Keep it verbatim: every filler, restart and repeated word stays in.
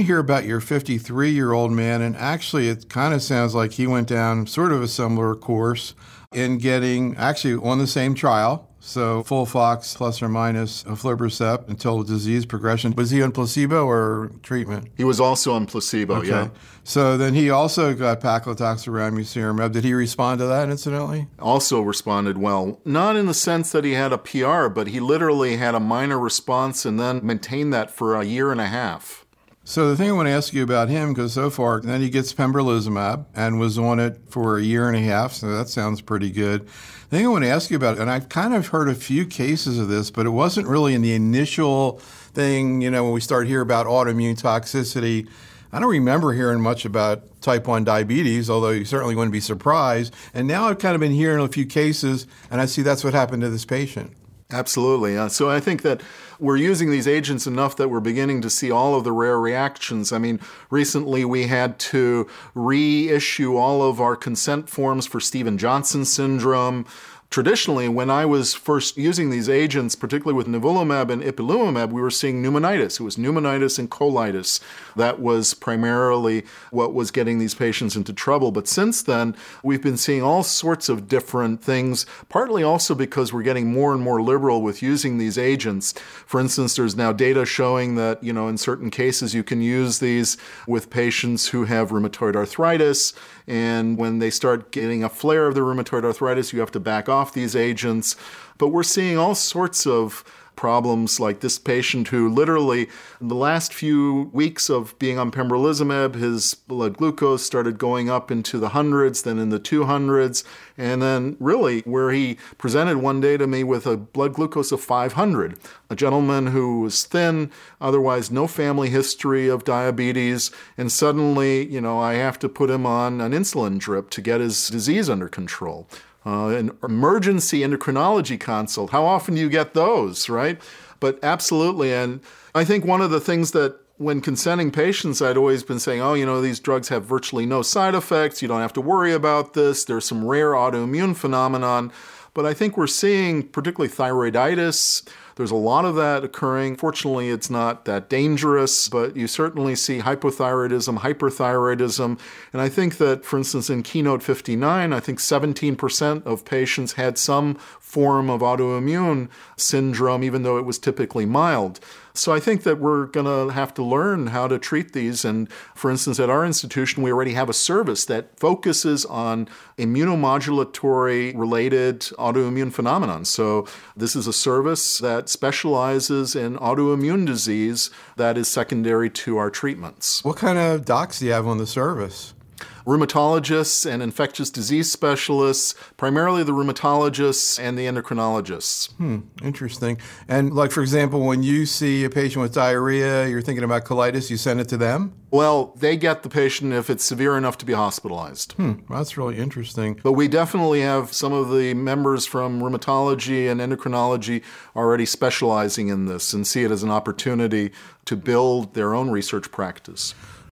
to hear about your fifty-three-year-old man, and actually it kind of sounds like he went down sort of a similar course in getting, actually on the same trial, so FOLFOX plus or minus aflibercept until disease progression. Was he on placebo or treatment? He was also on placebo, okay. yeah. So then he also got paclitaxel ramucirumab. Did he respond to that incidentally? Also responded well. Not in the sense that he had a P R, but he literally had a minor response and then maintained that for a year and a half. So the thing I want to ask you about him, because so far, then he gets pembrolizumab and was on it for a year and a half, so that sounds pretty good. The thing I want to ask you about, and I've kind of heard a few cases of this, but it wasn't really in the initial thing, you know, when we start hearing about autoimmune toxicity. I don't remember hearing much about type one diabetes, although you certainly wouldn't be surprised. And now I've kind of been hearing a few cases, and I see that's what happened to this patient. Absolutely. Uh, so I think that we're using these agents enough that we're beginning to see all of the rare reactions. I mean, recently we had to reissue all of our consent forms for Stevens-Johnson syndrome. Traditionally, when I was first using these agents, particularly with nivolumab and ipilimumab, we were seeing pneumonitis. It was pneumonitis and colitis. That was primarily what was getting these patients into trouble. But since then, we've been seeing all sorts of different things, partly also because we're getting more and more liberal with using these agents. For instance, there's now data showing that, you know, in certain cases you can use these with patients who have rheumatoid arthritis. And when they start getting a flare of the rheumatoid arthritis, you have to back off these agents. But we're seeing all sorts of problems like this patient who literally in the last few weeks of being on pembrolizumab, his blood glucose started going up into the hundreds, then in the two hundreds, and then really where he presented one day to me with a blood glucose of five hundred. A gentleman who was thin, otherwise no family history of diabetes, and suddenly, you know, I have to put him on an insulin drip to get his disease under control. Uh, an emergency endocrinology consult. How often do you get those, right? But absolutely. And I think one of the things that when consenting patients, I'd always been saying, oh, you know, these drugs have virtually no side effects. You don't have to worry about this. There's some rare autoimmune phenomenon. But I think we're seeing particularly thyroiditis. There's a lot of that occurring. Fortunately, it's not that dangerous, but you certainly see hypothyroidism, hyperthyroidism. And I think that, for instance, in Keynote fifty-nine, I think seventeen percent of patients had some form of autoimmune syndrome, even though it was typically mild. So I think that we're going to have to learn how to treat these. And for instance, at our institution, we already have a service that focuses on immunomodulatory related autoimmune phenomenon. So this is a service that specializes in autoimmune disease that is secondary to our treatments. What kind of docs do you have on the service? Rheumatologists and infectious disease specialists, primarily the rheumatologists and the endocrinologists. Hmm, interesting. And like, for example, when you see a patient with diarrhea, you're thinking about colitis, you send it to them? Well, they get the patient if it's severe enough to be hospitalized. Hmm, well, that's really interesting. But we definitely have some of the members from rheumatology and endocrinology already specializing in this and see it as an opportunity to build their own research practice.